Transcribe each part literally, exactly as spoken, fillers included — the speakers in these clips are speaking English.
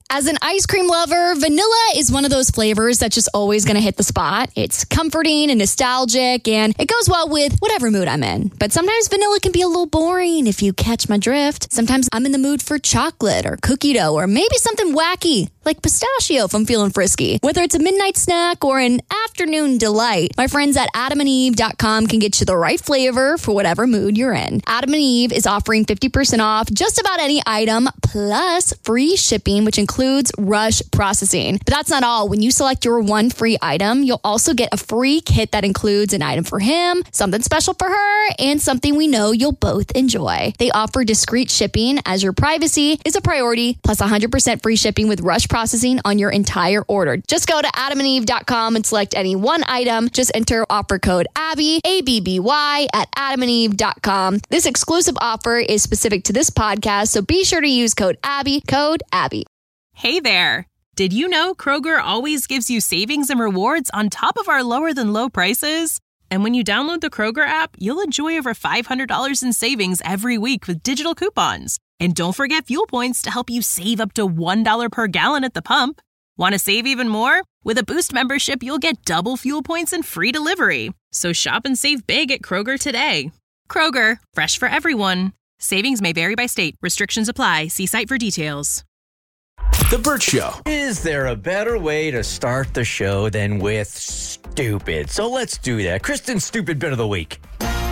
As an ice cream lover, vanilla is one of those flavors that's just always going to hit the spot. It's comforting and nostalgic, and it goes well with whatever mood I'm in. But sometimes vanilla can be a little boring if you catch my drift. Sometimes I'm in the mood for chocolate or cookie dough or maybe something wacky like pistachio if I'm feeling frisky. Whether it's a midnight snack or an afternoon delight, my friends at adam and eve dot com can get you the right flavor for whatever mood you're in. Adam and Eve is offering fifty percent off just about any item plus free shipping, which includes includes rush processing. But that's not all. When you select your one free item, you'll also get a free kit that includes an item for him, something special for her, and something we know you'll both enjoy. They offer discreet shipping as your privacy is a priority, plus one hundred percent free shipping with rush processing on your entire order. Just go to adam and eve dot com and select any one item. Just enter offer code Abby, A B B Y, at adam and eve dot com. This exclusive offer is specific to this podcast, so be sure to use code Abby, code Abby. Hey there! Did you know Kroger always gives you savings and rewards on top of our lower than low prices? And when you download the Kroger app, you'll enjoy over five hundred dollars in savings every week with digital coupons. And don't forget fuel points to help you save up to one dollar per gallon at the pump. Want to save even more? With a Boost membership, you'll get double fuel points and free delivery. So shop and save big at Kroger today. Kroger, fresh for everyone. Savings may vary by state. Restrictions apply. See site for details. The Burt Show. Is there a better way to start the show than with stupid? So let's do that. Kristen's stupid bit of the week.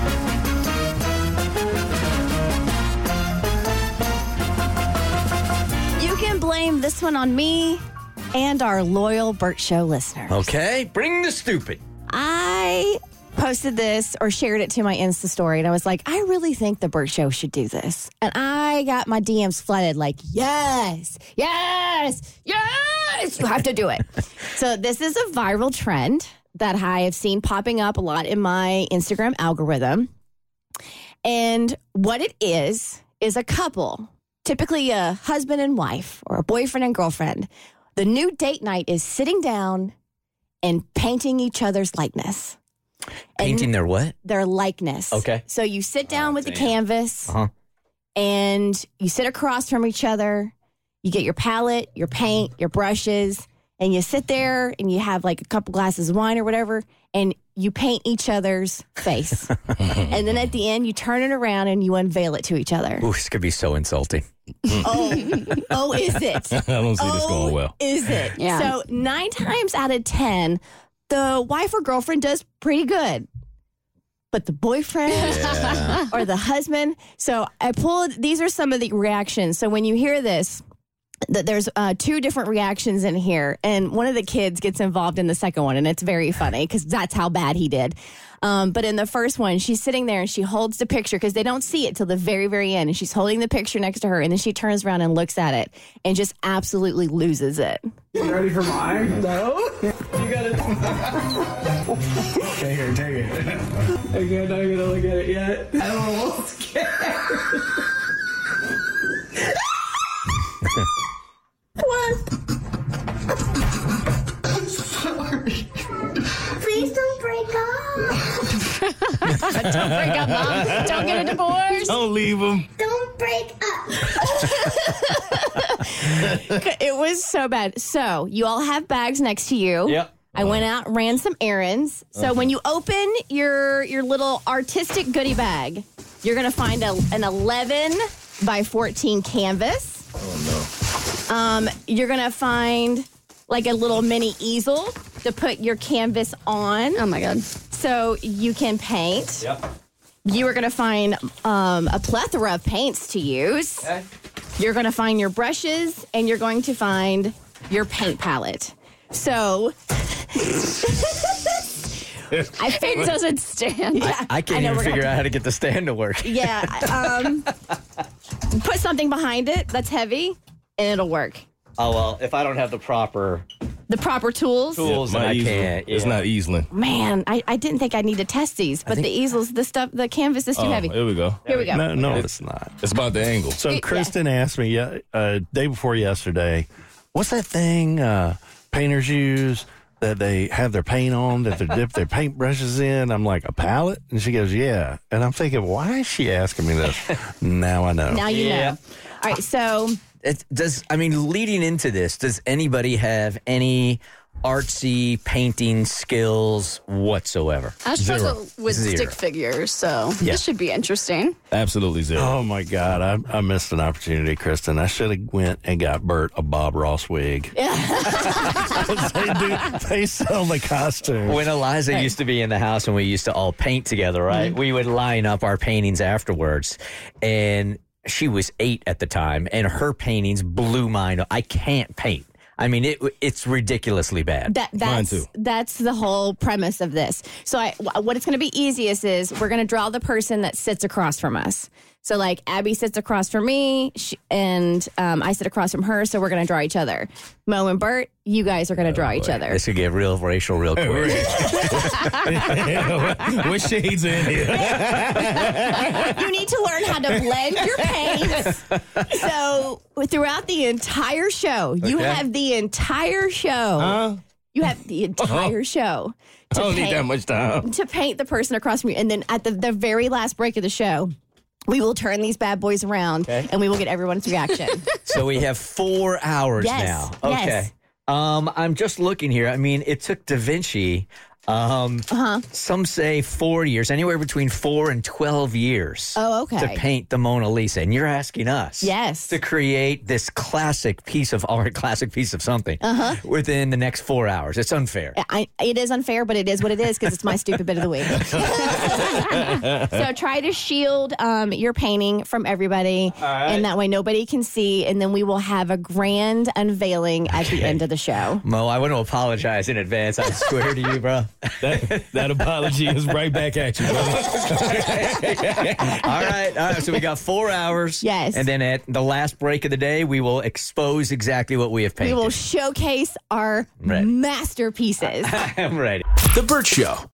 You can blame this one on me and our loyal Burt Show listeners. Okay, bring the stupid. I posted this or shared it to my Insta story, and I was like, I really think the Burt Show should do this. And I got my D Ms flooded like, yes, yes, yes, you have to do it. So this is a viral trend that I have seen popping up a lot in my Instagram algorithm. And what it is, is a couple, typically a husband and wife or a boyfriend and girlfriend. The new date night is sitting down and painting each other's likeness. Painting and their what? Their likeness. Okay. So you sit down oh, with damn. the canvas uh-huh. and you sit across from each other. You get your palette, your paint, your brushes, and you sit there and you have like a couple glasses of wine or whatever, and you paint each other's face. And then at the end, you turn it around and you unveil it to each other. Ooh, this could be so insulting. Oh, oh, is it? I don't see oh, this going well. Is it? Yeah. So nine times out of ten, the wife or girlfriend does pretty good. But the boyfriend Yeah. or the husband. So I pulled, these are some of the reactions. So when you hear this, that there's uh, two different reactions in here. And one of the kids gets involved in the second one. And it's very funny because that's how bad he did. Um, but in the first one, she's sitting there and she holds the picture because they don't see it till the very, very end. And she's holding the picture next to her. And then she turns around and looks at it and just absolutely loses it. You ready for mine? No. You gotta. Take it, take it. I'm not gonna look at it yet. I'm almost scared. What? I'm sorry. Please don't break up. Don't break up, Mom. Don't get a divorce. Don't leave them. Don't break up. It was so bad. So you all have bags next to you. Yep. I went out, ran some errands. So Uh-huh. when you open your your little artistic goodie bag, you're going to find a, an eleven by fourteen canvas. Oh, Um, you're going to find like a little mini easel to put your canvas on Oh, my God. so you can paint. Yep. You are going to find um, a plethora of paints to use. Okay. You're going to find your brushes, and you're going to find your paint palette. So I It figured. doesn't stand. Yeah, I can't know even we're figure gonna out how to get the stand to work. Yeah. Um, put something behind it that's heavy, and it'll work. Oh, well, if I don't have the proper The proper tools. tools, then My I easel, can't. It's yeah. not easing. Man, I, I didn't think I'd need to test these, but think- the easels, the stuff, the canvas is too Oh, heavy. here we go. Here we go. No, no, it's not. It's about the angle. So Yeah. Kristen asked me uh, uh, day before yesterday, what's that thing uh, painters use that they have their paint on, that they dip their paint brushes in? I'm like, a palette? And she goes, yeah. And I'm thinking, why is she asking me this? Now I know. Now you Yeah. know. All right, so it does. I mean, leading into this, does anybody have any artsy painting skills whatsoever? I struggle Zero. with Zero. stick figures, so Yeah. this should be interesting. Absolutely zero. Oh my God, I, I missed an opportunity, Kristen. I should have went and got Bert a Bob Ross wig. they, do, they sell the costume. When Eliza used to be in the house and we used to all paint together, right? Mm-hmm. We would line up our paintings afterwards. And she was eight at the time, and her paintings blew mine. I can't paint. I mean, it it's ridiculously bad. That, Mine that's too. that's the whole premise of this. So, I, what it's going to be easiest is we're going to draw the person that sits across from us. So, like Abby sits across from me, she, and um, I sit across from her. So we're going to draw each other. Mo and Bert, you guys are going to draw each other. This could get real racial real quick. What shades are in here? You need to learn how to blend your paints. So throughout the entire show, you Okay. have the entire show. Huh? You have the entire show. I to don't need paint- that much time. to paint the person across from you. And then at the, the very last break of the show, we will turn these bad boys around Okay. and we will get everyone's reaction. So we have four hours Yes, now. yes. Okay. Um, I'm just looking here. I mean, it took Da Vinci, um, Uh-huh. some say four years, anywhere between four and twelve years. Oh, okay. To paint the Mona Lisa. And you're asking us Yes. to create this classic piece of art, classic piece of something Uh-huh. within the next four hours. It's unfair. I, it is unfair, but it is what it is because it's my stupid bit of the week. So try to shield um, your painting from everybody, and that way nobody can see. And then we will have a grand unveiling at the end of the show. Mo, I want to apologize in advance. I swear to you, bro. That, that apology is right back at you, brother. All right, all right. So we got four hours. Yes. And then at the last break of the day, we will expose exactly what we have We painted. will showcase our Right. masterpieces. I'm ready. The Burt Show.